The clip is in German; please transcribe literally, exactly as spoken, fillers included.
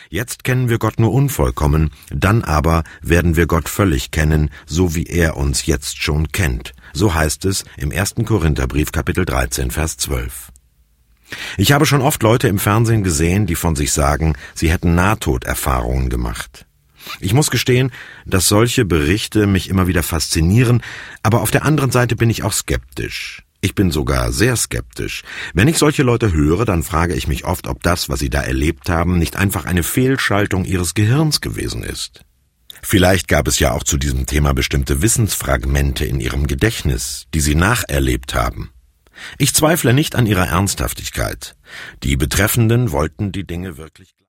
Jetzt kennen wir Gott nur unvollkommen, dann aber werden wir Gott völlig kennen, so wie er uns jetzt schon kennt. So heißt es im ersten Korintherbrief, Kapitel dreizehn, Vers zwölf. Ich habe schon oft Leute im Fernsehen gesehen, die von sich sagen, sie hätten Nahtoderfahrungen gemacht. Ich muss gestehen, dass solche Berichte mich immer wieder faszinieren, aber auf der anderen Seite bin ich auch skeptisch. Ich bin sogar sehr skeptisch. Wenn ich solche Leute höre, dann frage ich mich oft, ob das, was sie da erlebt haben, nicht einfach eine Fehlschaltung ihres Gehirns gewesen ist. Vielleicht gab es ja auch zu diesem Thema bestimmte Wissensfragmente in ihrem Gedächtnis, die sie nacherlebt haben. Ich zweifle nicht an ihrer Ernsthaftigkeit. Die Betreffenden wollten die Dinge wirklich